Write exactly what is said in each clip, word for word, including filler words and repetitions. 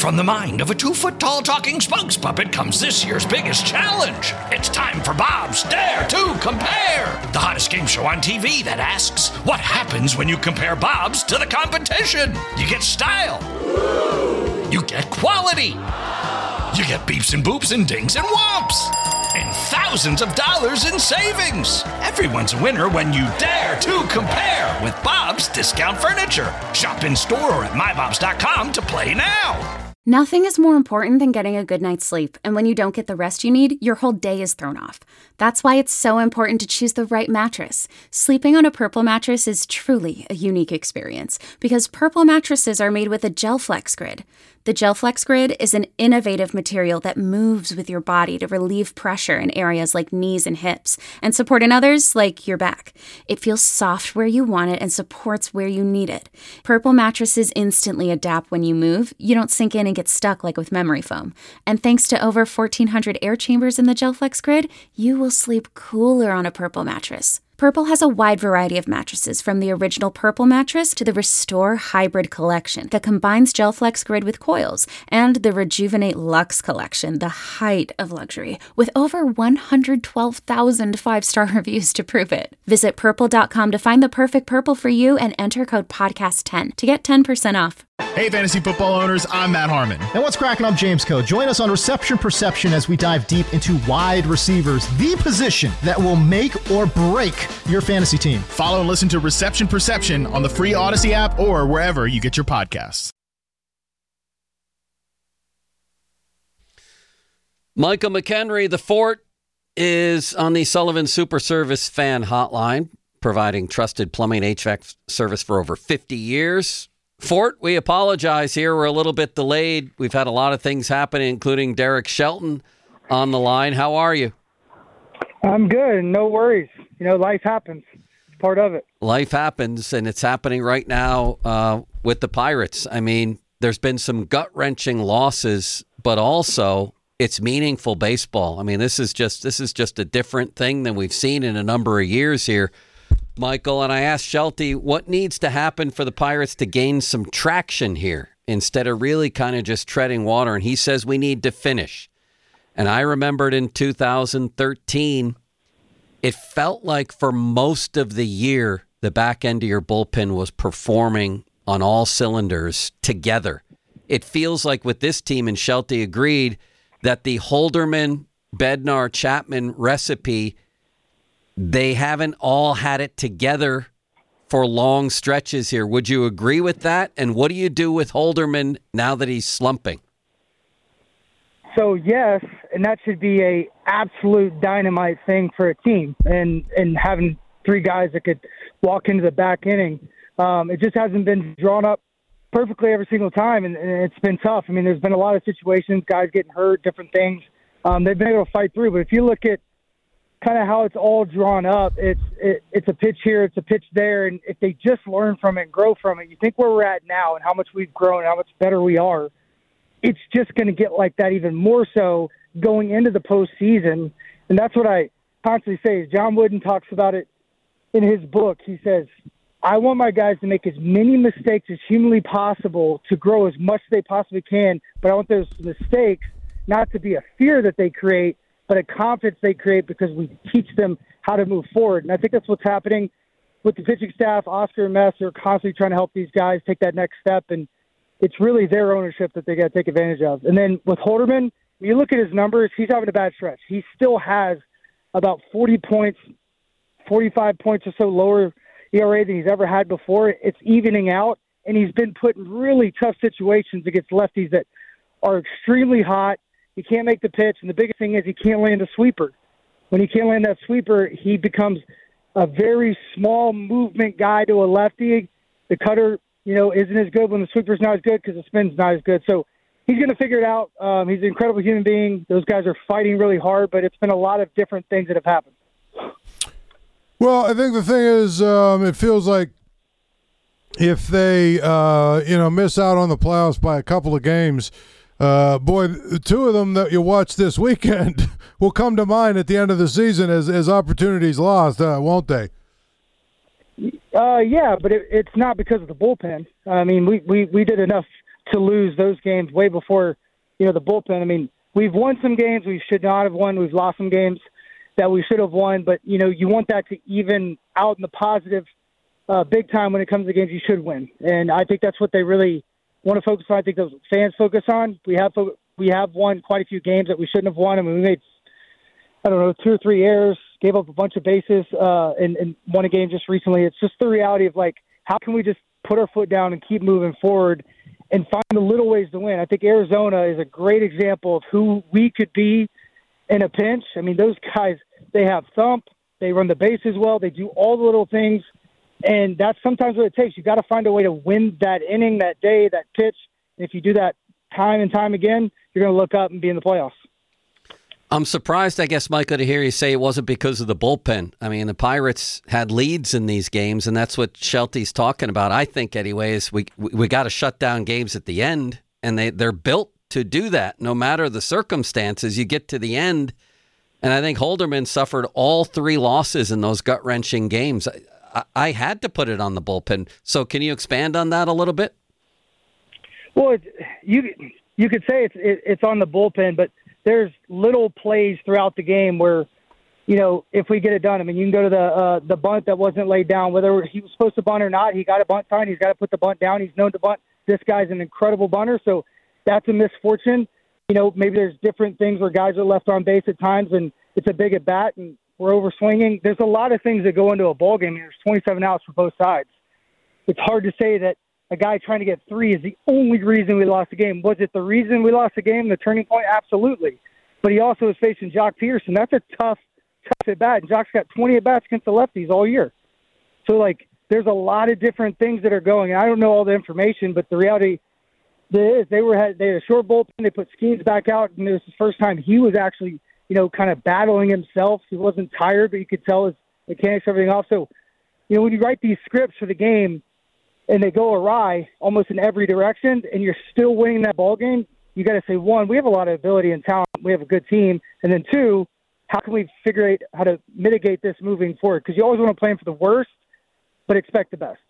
From the mind of a two-foot-tall talking spokes puppet comes this year's biggest challenge. It's time for Bob's Dare to Compare, the hottest game show on T V that asks, what happens when you compare Bobs to the competition? You get style. You get quality. You get beeps and boops and dings and whomps. And thousands of dollars in savings. Everyone's a winner when you dare to compare with Bob's Discount Furniture. Shop in store or at my bobs dot com to play now. Nothing is more important than getting a good night's sleep, and when you don't get the rest you need, your whole day is thrown off. That's why it's so important to choose the right mattress. Sleeping on a Purple mattress is truly a unique experience, because Purple mattresses are made with a GelFlex Grid. The GelFlex Grid is an innovative material that moves with your body to relieve pressure in areas like knees and hips, and support in others like your back. It feels soft where you want it and supports where you need it. Purple mattresses instantly adapt when you move. You don't sink in and get stuck like with memory foam. And thanks to over fourteen hundred air chambers in the GelFlex Grid, you will sleep cooler on a Purple mattress. Purple has a wide variety of mattresses, from the original Purple mattress to the Restore Hybrid collection that combines GelFlex Grid with coils, and the Rejuvenate Luxe collection, the height of luxury, with over one hundred twelve thousand five-star reviews to prove it. Visit purple dot com to find the perfect Purple for you and enter code podcast ten to get ten percent off. Hey, fantasy football owners, I'm Matt Harmon. And what's cracking? I'm James Coe. Join us on Reception Perception as we dive deep into wide receivers, the position that will make or break your fantasy team. Follow and listen to Reception Perception on the free Odyssey app or wherever you get your podcasts. Michael McHenry, the Fort, is on the Sullivan Super Service fan hotline, providing trusted plumbing H V A C service for over fifty years. Fort, we apologize here. We're a little bit delayed. We've had a lot of things happen, including Derek Shelton on the line. How are you? I'm good. No worries. You know, life happens. It's part of it. Life happens, and it's happening right now uh, with the Pirates. I mean, there's been some gut-wrenching losses, but also it's meaningful baseball. I mean, this is just this is just a different thing than we've seen in a number of years here, Michael. And I asked Shelty, what needs to happen for the Pirates to gain some traction here instead of really kind of just treading water? And he says we need to finish. And I remembered in two thousand thirteen, it felt like for most of the year, the back end of your bullpen was performing on all cylinders together. It feels like with this team, and Shelty agreed, that the Holderman, Bednar, Chapman recipe, they haven't all had it together for long stretches here. Would you agree with that? And what do you do with Holderman now that he's slumping? So, yes, and that should be a absolute dynamite thing for a team. And, and having three guys that could walk into the back inning, um, it just hasn't been drawn up perfectly every single time, and, and it's been tough. I mean, there's been a lot of situations, guys getting hurt, different things. Um, they've been able to fight through. But if you look at kind of how it's all drawn up, it's it, it's a pitch here, it's a pitch there, and if they just learn from it and grow from it, you think where we're at now and how much we've grown, how much better we are, it's just going to get like that even more so going into the postseason. And that's what I constantly say. John Wooden talks about it in his book. He says, I want my guys to make as many mistakes as humanly possible to grow as much as they possibly can, but I want those mistakes not to be a fear that they create, but a confidence they create because we teach them how to move forward. And I think that's what's happening with the pitching staff. Oscar and Mess are constantly trying to help these guys take that next step, and it's really their ownership that they got to take advantage of. And then with Holderman, when you look at his numbers, he's having a bad stretch. He still has about forty points, forty-five points or so lower E R A than he's ever had before. It's evening out, and he's been put in really tough situations against lefties that are extremely hot. He can't make the pitch, and the biggest thing is he can't land a sweeper. When he can't land that sweeper, he becomes a very small movement guy to a lefty. The cutter, you know, isn't as good when the sweeper's not as good because the spin's not as good. So he's going to figure it out. Um, he's an incredible human being. Those guys are fighting really hard, but it's been a lot of different things that have happened. Well, I think the thing is, um, it feels like if they, uh, you know, miss out on the playoffs by a couple of games, uh, boy, two of them that you watch this weekend will come to mind at the end of the season as, as opportunities lost, uh, won't they? Uh, yeah, but it, it's not because of the bullpen. I mean, we, we, we did enough to lose those games way before, you know, the bullpen. I mean, we've won some games we should not have won. We've lost some games that we should have won. But, you know, you want that to even out in the positive uh, big time when it comes to games you should win. And I think that's what they really want to focus on. I think those fans focus on. We have we have won quite a few games that we shouldn't have won. I mean, we made, I don't know, two or three errors, gave up a bunch of bases, uh, and, and won a game just recently. It's just the reality of, like, how can we just put our foot down and keep moving forward and find the little ways to win. I think Arizona is a great example of who we could be in a pinch. I mean, those guys, they have thump, they run the bases well, they do all the little things, and that's sometimes what it takes. You've got to find a way to win that inning, that day, that pitch. And if you do that time and time again, you're going to look up and be in the playoffs. I'm surprised, I guess, Michael, to hear you say it wasn't because of the bullpen. I mean, the Pirates had leads in these games, and that's what Shelty's talking about. I think, anyways, we we, we got to shut down games at the end, and they, they're built to do that. No matter the circumstances, you get to the end, and I think Holderman suffered all three losses in those gut-wrenching games. I, I, I had to put it on the bullpen. So can you expand on that a little bit? Well, it, you you could say it's it, it's on the bullpen, but there's little plays throughout the game where, you know, if we get it done, I mean, you can go to the uh, the bunt that wasn't laid down, whether he was supposed to bunt or not. He got a bunt sign. He's got to put the bunt down. He's known to bunt. This guy's an incredible bunter, so that's a misfortune. You know, maybe there's different things where guys are left on base at times, and it's a big at bat, and we're over swinging. There's a lot of things that go into a ball game. There's twenty-seven outs for both sides. It's hard to say that a guy trying to get three is the only reason we lost the game. Was it the reason we lost the game, the turning point? Absolutely. But he also is facing Jock Peterson. That's a tough, tough at bat. And Jock's got twenty at bats against the lefties all year. So, like, there's a lot of different things that are going. And I don't know all the information, but the reality is they were had they had a short bullpen. They put Skeens back out, and it was the first time he was actually, you know, kind of battling himself. He wasn't tired, but you could tell his mechanics, everything off. So, you know, when you write these scripts for the game, and they go awry almost in every direction, and you're still winning that ball game, you got to say, one, we have a lot of ability and talent. We have a good team. And then two, how can we figure out how to mitigate this moving forward? Because you always want to plan for the worst, but expect the best.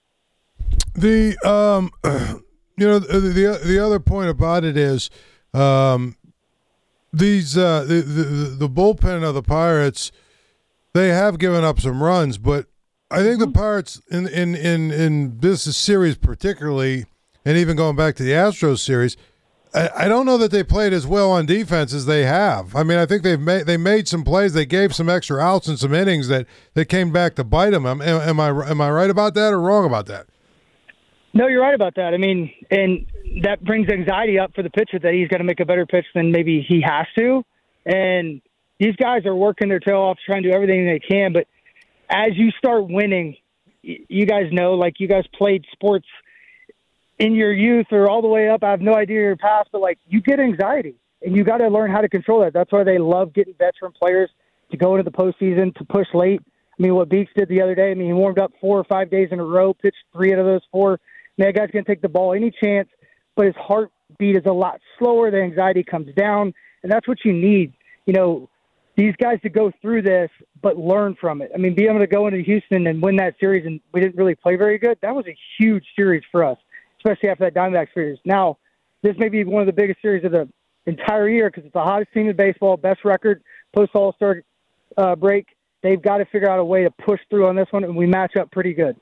The um, you know, the the, the other point about it is um, these uh, the, the the bullpen of the Pirates, they have given up some runs, but I think the Pirates in, in, in, in this series particularly, and even going back to the Astros series, I, I don't know that they played as well on defense as they have. I mean, I think they've made they made some plays. They gave some extra outs and some innings that, that came back to bite them. Am, am I am I right about that or wrong about that? No, you're right about that. I mean, and that brings anxiety up for the pitcher that he's got to make a better pitch than maybe he has to. And these guys are working their tail off, trying to do everything they can, but as you start winning, you guys know, like you guys played sports in your youth or all the way up. I have no idea your past, but like you get anxiety and you got to learn how to control that. That's why they love getting veteran players to go into the postseason, to push late. I mean, what Beeks did the other day, I mean, he warmed up four or five days in a row, pitched three out of those four. I mean, that guy's going to take the ball any chance, but his heartbeat is a lot slower. The anxiety comes down, and that's what you need. You know, these guys to go through this, but learn from it. I mean, being able to go into Houston and win that series, and we didn't really play very good, that was a huge series for us, especially after that Diamondback series. Now, this may be one of the biggest series of the entire year because it's the hottest team in baseball, best record, post-All-Star uh, break. They've got to figure out a way to push through on this one, and we match up pretty good.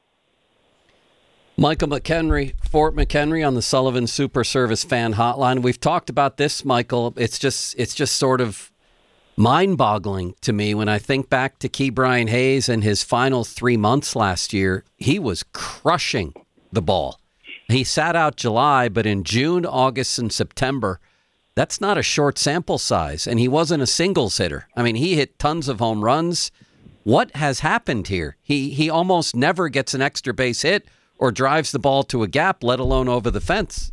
Michael McHenry, Fort McHenry on the Sullivan Super Service Fan Hotline. We've talked about this, Michael. It's just, it's just sort of mind-boggling to me when I think back to Ke'Bryan Hayes and his final three months last year. He was crushing the ball. He sat out July, but in June, August, and September, that's not a short sample size, and he wasn't a singles hitter. I mean, he hit tons of home runs. What has happened here? He he almost never gets an extra base hit or drives the ball to a gap, let alone over the fence.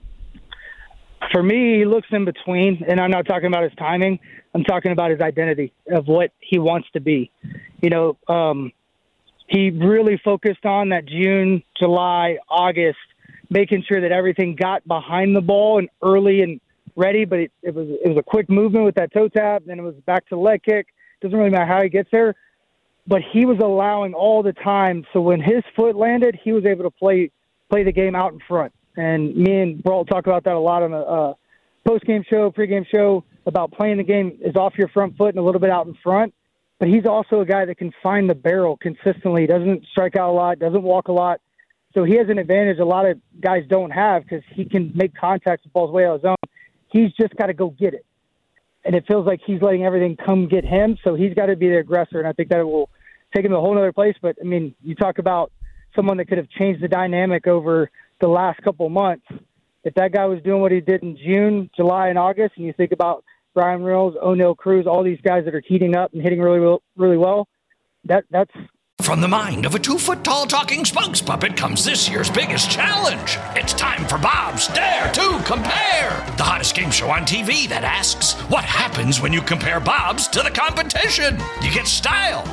For me, he looks in between, and I'm not talking about his timing. I'm talking about his identity of what he wants to be. You know, um, he really focused on that June, July, August, making sure that everything got behind the ball and early and ready, but it, it was it was a quick movement with that toe tap, then it was back to the leg kick. Doesn't really matter how he gets there, but he was allowing all the time. So when his foot landed, he was able to play play the game out in front. And me and Brault talk about that a lot on the uh, post-game show, pre-game show, about playing the game is off your front foot and a little bit out in front. But he's also a guy that can find the barrel consistently, doesn't strike out a lot, doesn't walk a lot. So he has an advantage a lot of guys don't have because he can make contact with balls way out of his zone. He's just got to go get it. And it feels like he's letting everything come get him, so he's got to be the aggressor, and I think that will take him to a whole other place. But, I mean, you talk about someone that could have changed the dynamic over the last couple of months. If that guy was doing what he did in June, July, and August, and you think about Brian Reynolds, O'Neal Cruz, all these guys that are heating up and hitting really well, really well, that that's – From the mind of a two-foot-tall talking spokes puppet comes this year's biggest challenge. It's time for Bob's Dare to Compare, the hottest game show on T V that asks, what happens when you compare Bob's to the competition? You get style.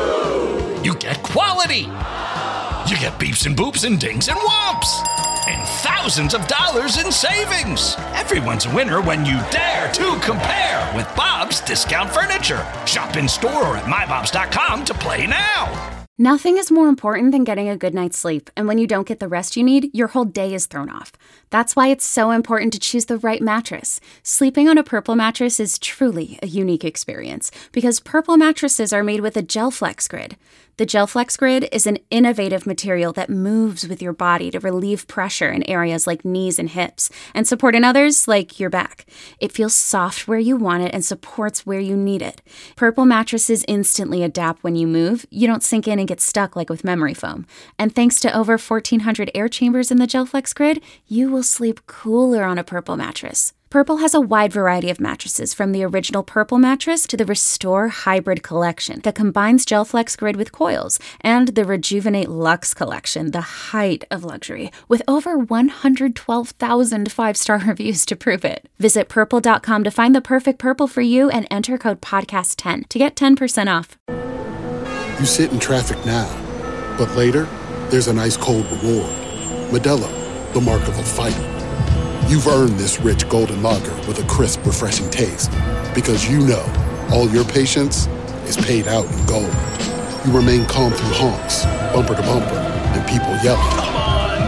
You get quality. You get beeps and boops and dings and whomps. And thousands of dollars in savings. Everyone's a winner when you dare to compare with Bob's Discount Furniture. Shop in store or at my bobs dot com to play now. Nothing is more important than getting a good night's sleep, and when you don't get the rest you need, your whole day is thrown off. That's why it's so important to choose the right mattress. Sleeping on a Purple mattress is truly a unique experience, because Purple mattresses are made with a GelFlex Grid. The GelFlex Grid is an innovative material that moves with your body to relieve pressure in areas like knees and hips, and support in others like your back. It feels soft where you want it and supports where you need it. Purple mattresses instantly adapt when you move. You don't sink in and get stuck like with memory foam. And thanks to over fourteen hundred air chambers in the GelFlex Grid, you will sleep cooler on a Purple mattress. Purple has a wide variety of mattresses, from the original Purple mattress to the Restore Hybrid collection that combines GelFlex Grid with coils, and the Rejuvenate Luxe collection, the height of luxury, with over one hundred twelve thousand five-star reviews to prove it. Visit purple dot com to find the perfect Purple for you and enter code podcast ten to get ten percent off. You sit in traffic now, but later, there's an ice-cold reward. Modelo, the mark of a fighter. You've earned this rich golden lager with a crisp, refreshing taste. Because you know, all your patience is paid out in gold. You remain calm through honks, bumper to bumper, and people yelling. Come on,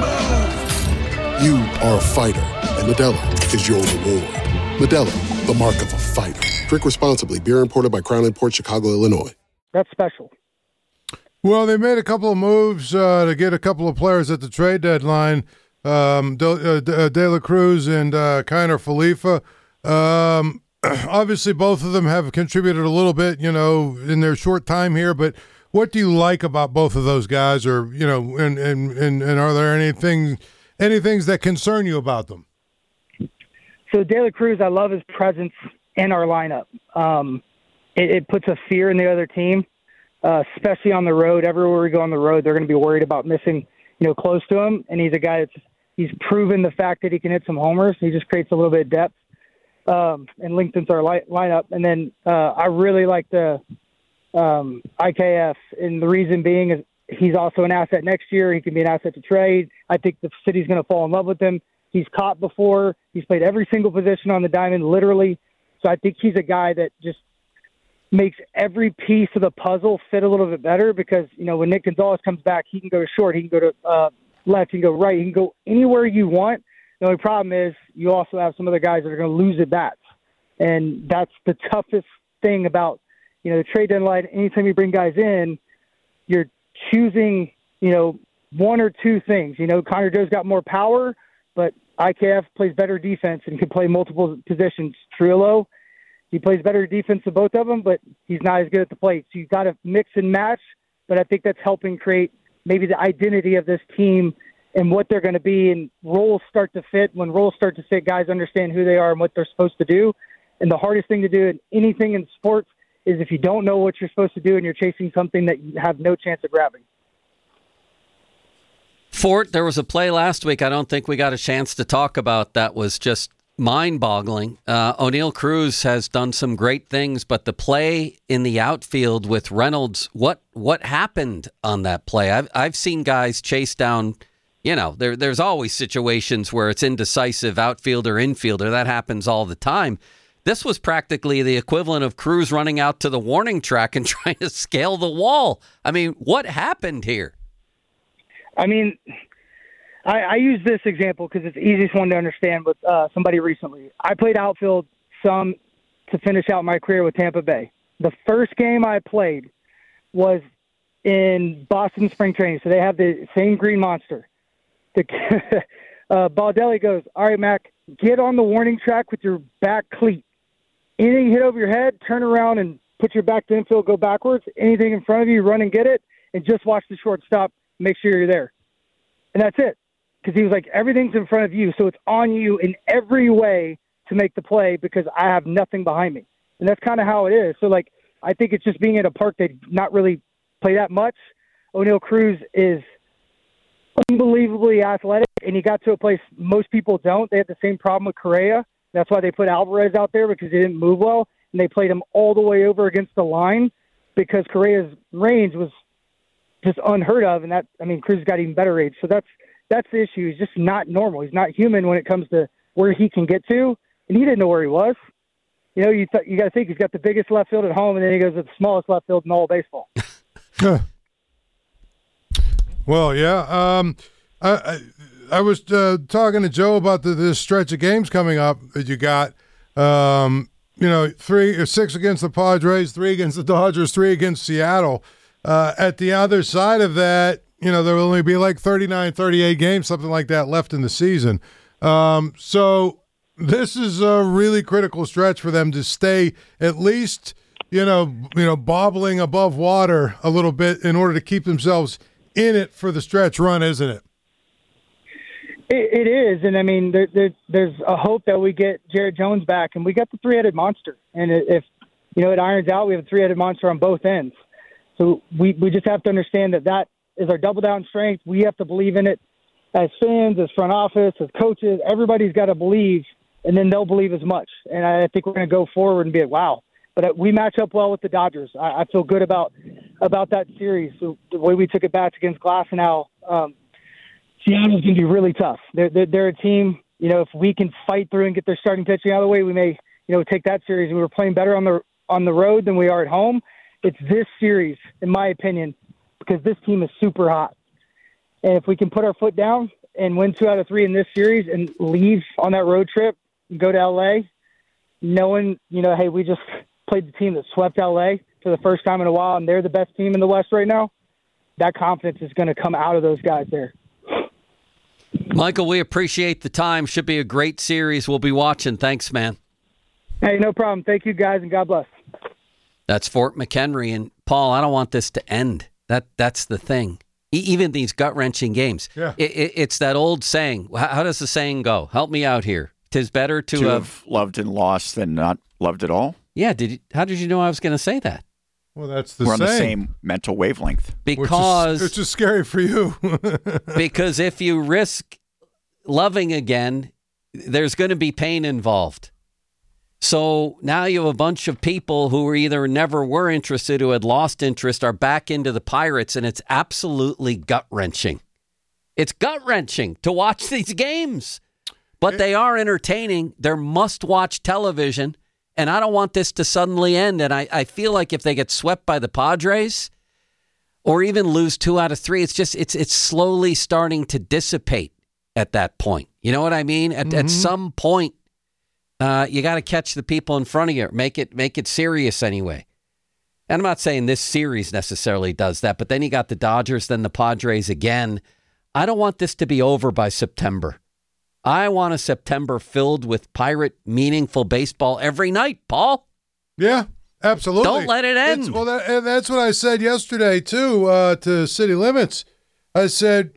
move! You are a fighter, and Modelo is your reward. Modelo, the mark of a fighter. Drink responsibly. Beer imported by Crown Imports, Chicago, Illinois. That's special. Well, they made a couple of moves uh, to get a couple of players at the trade deadline. Um, De, uh, De, De La Cruz and uh, Kiner Falefa. Um, obviously, both of them have contributed a little bit, you know, in their short time here. But what do you like about both of those guys, or you know, and and and, and are there anything, any things that concern you about them? So De La Cruz, I love his presence in our lineup. Um, it, it puts a fear in the other team, uh, especially on the road. Everywhere we go on the road, they're going to be worried about missing, you know, close to him. And he's a guy that's he's proven the fact that he can hit some homers. He just creates a little bit of depth um, and lengthens our li- lineup. And then uh, I really like the um, I K F, and the reason being is he's also an asset next year. He can be an asset to trade. I think the city's going to fall in love with him. He's caught before. He's played every single position on the diamond, literally. So I think he's a guy that just makes every piece of the puzzle fit a little bit better, because, you know, when Nick Gonzalez comes back, he can go to short, he can go to uh, left, he can go right, he can go anywhere you want. The only problem is you also have some other guys that are going to lose at bats. And that's the toughest thing about, you know, the trade deadline. Anytime you bring guys in, you're choosing, you know, one or two things. You know, Connor Joe's got more power, but I K F plays better defense and can play multiple positions. Trillo, he plays better defense than both of them, but he's not as good at the plate. So you've got to mix and match, but I think that's helping create maybe the identity of this team and what they're going to be, and roles start to fit. When roles start to fit, guys understand who they are and what they're supposed to do. And the hardest thing to do in anything in sports is if you don't know what you're supposed to do and you're chasing something that you have no chance of grabbing. Fort, there was a play last week I don't think we got a chance to talk about that was just mind-boggling. Uh, O'Neal Cruz has done some great things, but the play in the outfield with Reynolds, what what happened on that play? I've I've seen guys chase down, you know, there there's always situations where it's indecisive outfielder, infielder. That happens all the time. This was practically the equivalent of Cruz running out to the warning track and trying to scale the wall. I mean, what happened here? I mean, I, I use this example because it's the easiest one to understand with uh, somebody recently. I played outfield some to finish out my career with Tampa Bay. The first game I played was in Boston spring training, so they have the same green monster. The, uh, Baldelli goes, all right, Mac, get on the warning track with your back cleat. Anything hit over your head, turn around and put your back to infield, go backwards. Anything in front of you, run and get it, and just watch the shortstop, make sure you're there. And that's it. Because he was like, everything's in front of you, so it's on you in every way to make the play because I have nothing behind me. And that's kind of how it is. So, like, I think it's just being at a park that not really play that much. O'Neal Cruz is unbelievably athletic, and he got to a place most people don't. They had the same problem with Correa. That's why they put Alvarez out there because he didn't move well, and they played him all the way over against the line because Correa's range was just unheard of, and that, I mean, Cruz got even better range. So that's that's the issue. He's just not normal. He's not human when it comes to where he can get to, and he didn't know where he was. You know, you th- you got to think he's got the biggest left field at home, and then he goes to the smallest left field in all of baseball. Well, yeah. Um, I, I I was uh, talking to Joe about the, this stretch of games coming up that you got. Um, you know, three or six against the Padres, three against the Dodgers, three against Seattle. Uh, at the other side of that, you know, there will only be like thirty-nine, thirty-eight games, something like that, left in the season. Um, so this is a really critical stretch for them to stay at least, you know, you know, bobbling above water a little bit in order to keep themselves in it for the stretch run, isn't it? It, it is, and I mean, there, there, there's a hope that we get Jared Jones back, and we got the three-headed monster. And if you know it irons out, we have a three-headed monster on both ends. So we, we just have to understand that that is our double-down strength. We have to believe in it as fans, as front office, as coaches. Everybody's got to believe, and then they'll believe as much. And I think we're going to go forward and be like, wow. But we match up well with the Dodgers. I, I feel good about about that series. So the way we took it back against Glasnow, um, Seattle's going to be really tough. They're, they're, they're a team, you know, if we can fight through and get their starting pitching out of the way, we may, you know, take that series. And we were playing better on the on the road than we are at home. It's this series, in my opinion, because this team is super hot. And if we can put our foot down and win two out of three in this series and leave on that road trip and go to L A, knowing, you know, hey, we just played the team that swept L A for the first time in a while, and they're the best team in the West right now, that confidence is going to come out of those guys there. Michael, we appreciate the time. Should be a great series. We'll be watching. Thanks, man. Hey, no problem. Thank you, guys, and God bless. That's Fort McHenry. And, Paul, I don't want this to end. That That's the thing. E- even these gut-wrenching games. Yeah. It, it, it's that old saying. How, how does the saying go? Help me out here. 'Tis better to, to have... have loved and lost than not loved at all. Yeah, did you, how did you know I was going to say that? Well, that's the We're same. on the same mental wavelength. Because Which is, which is scary for you. because if you risk loving again, there's going to be pain involved. So now you have a bunch of people who were either never were interested, who had lost interest, are back into the Pirates, and it's absolutely gut-wrenching. It's gut-wrenching to watch these games. But they are entertaining. They're must-watch television. And I don't want this to suddenly end. And I, I feel like if they get swept by the Padres or even lose two out of three, it's just it's it's slowly starting to dissipate at that point. You know what I mean? At, mm-hmm. at some point, uh, you got to catch the people in front of you. Make it make it serious anyway. And I'm not saying this series necessarily does that, but then you got the Dodgers, then the Padres again. I don't want this to be over by September. I want a September filled with Pirate meaningful baseball every night, Paul. Yeah, absolutely. Don't let it end. It's, well, that, and that's what I said yesterday, too, uh, to City Limits. I said,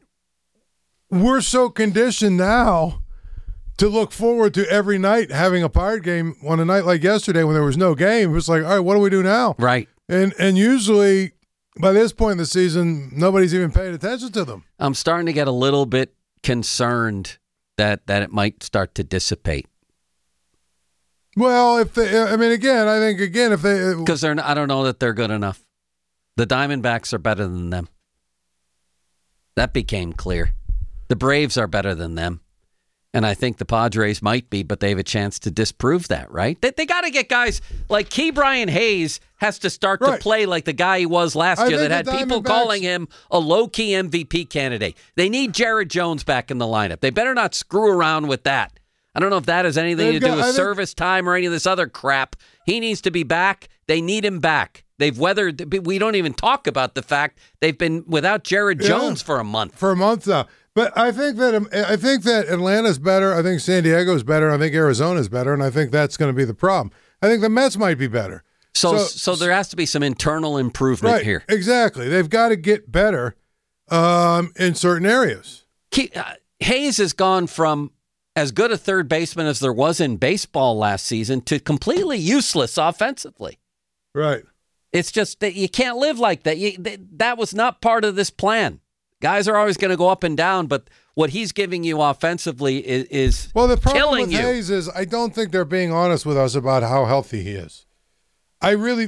we're so conditioned now to look forward to every night having a Pirate game on a night like yesterday when there was no game. It was like, all right, what do we do now? Right. And and usually by this point in the season, nobody's even paying attention to them. I'm starting to get a little bit concerned that that it might start to dissipate. Well, if they, I mean, again, I think, again, if they... Because they're, I don't know that they're good enough. The Diamondbacks are better than them. That became clear. The Braves are better than them. And I think the Padres might be, but they have a chance to disprove that, right? They, they got to get guys like Ke'Bryan Hayes has to start right. to play like the guy he was last I year that had the people calling him a low-key M V P candidate. They need Jared Jones back in the lineup. They better not screw around with that. I don't know if that has anything They've to do got, with think, service time or any of this other crap. He needs to be back. They need him back. They've weathered. We don't even talk about the fact they've been without Jared Jones yeah, for a month. For a month now. But I think that I think that Atlanta's better. I think San Diego's better. I think Arizona's better, and I think that's going to be the problem. I think the Mets might be better. So, so, so there has to be some internal improvement right, here. Exactly. They've got to get better um, in certain areas. He, uh, Hayes has gone from as good a third baseman as there was in baseball last season to completely useless offensively. Right. It's just that you can't live like that. You, th- that was not part of this plan. Guys are always going to go up and down, but what he's giving you offensively is, is well, the problem killing with you. Hayes is I don't think they're being honest with us about how healthy he is. I really.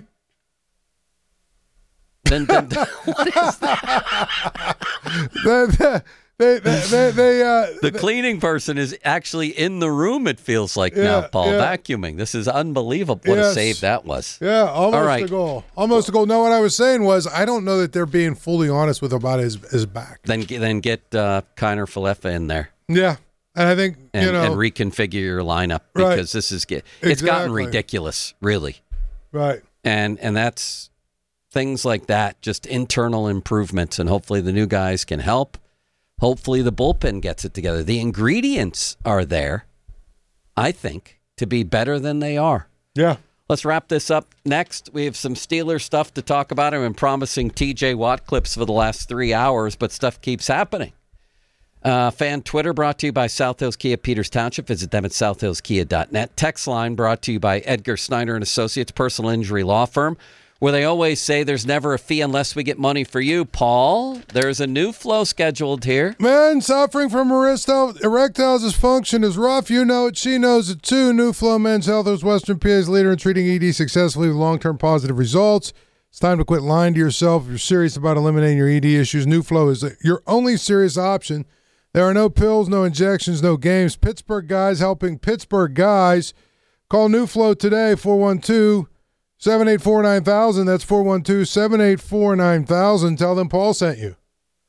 Then, then what is that? the, they, they, they, they, uh, the cleaning person is actually in the room, it feels like yeah, now, Paul, yeah. vacuuming. This is unbelievable. What yes. a save that was. Yeah, almost All right. a goal. Almost a goal. No, what I was saying was I don't know that they're being fully honest with about his, his back. Then, then get uh, Kiner Falefa in there. Yeah, and I think, and, you know. And reconfigure your lineup because right. this is get, it's exactly. gotten ridiculous, really. Right. And And that's things like that, just internal improvements, and hopefully the new guys can help. Hopefully the bullpen gets it together. The ingredients are there, I think, to be better than they are. Yeah. Let's wrap this up next. We have some Steelers stuff to talk about. I've been promising T J Watt clips for the last three hours, but stuff keeps happening. Uh, fan Twitter brought to you by South Hills Kia Peters Township. Visit them at south hills kia dot net. Text line brought to you by Edgar Snyder and Associates, personal injury law firm, where they always say there's never a fee unless we get money for you, Paul. There's a new flow scheduled here. Man, suffering from erectile, erectile dysfunction is rough. You know it. She knows it too. New Flow Men's Health is Western P A's leader in treating E D successfully with long-term positive results. It's time to quit lying to yourself. If you're serious about eliminating your E D issues, New Flow is your only serious option. There are no pills, no injections, no games. Pittsburgh guys helping Pittsburgh guys. Call New Flow today, four one two, seven eight four, nine thousand. That's four one two, seven eight four, nine thousand. Tell them Paul sent you.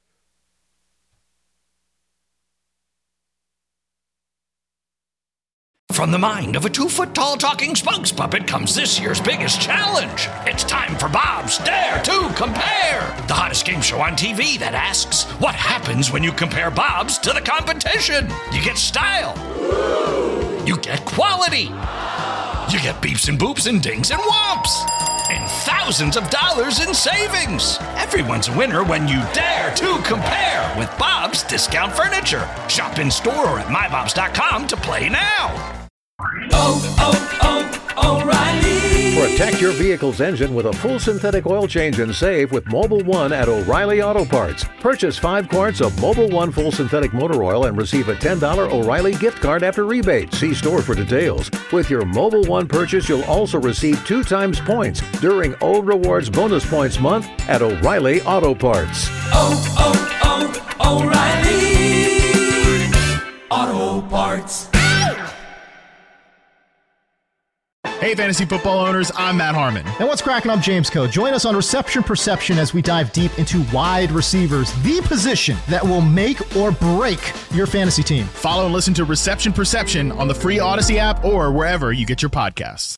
From the mind of a two-foot-tall talking spokes puppet comes this year's biggest challenge. It's time for Bob's Dare to Compare, the hottest game show on T V that asks, what happens when you compare Bob's to the competition? You get style. You get quality. You get beeps and boops and dings and whomps. And thousands of dollars in savings. Everyone's a winner when you dare to compare with Bob's Discount Furniture. Shop in store or at my bobs dot com to play now. Oh, oh, oh, O'Reilly. Protect your vehicle's engine with a full synthetic oil change and save with Mobil one at O'Reilly Auto Parts. Purchase five quarts of Mobil one full synthetic motor oil and receive a ten dollars O'Reilly gift card after rebate. See store for details. With your Mobil one purchase, you'll also receive two times points during O Rewards Bonus Points Month at O'Reilly Auto Parts. Oh, oh, oh, O'Reilly Auto Parts. Hey, fantasy football owners, I'm Matt Harmon. And what's cracking? I'm James Coe. Join us on Reception Perception as we dive deep into wide receivers, the position that will make or break your fantasy team. Follow and listen to Reception Perception on the free Odyssey app or wherever you get your podcasts.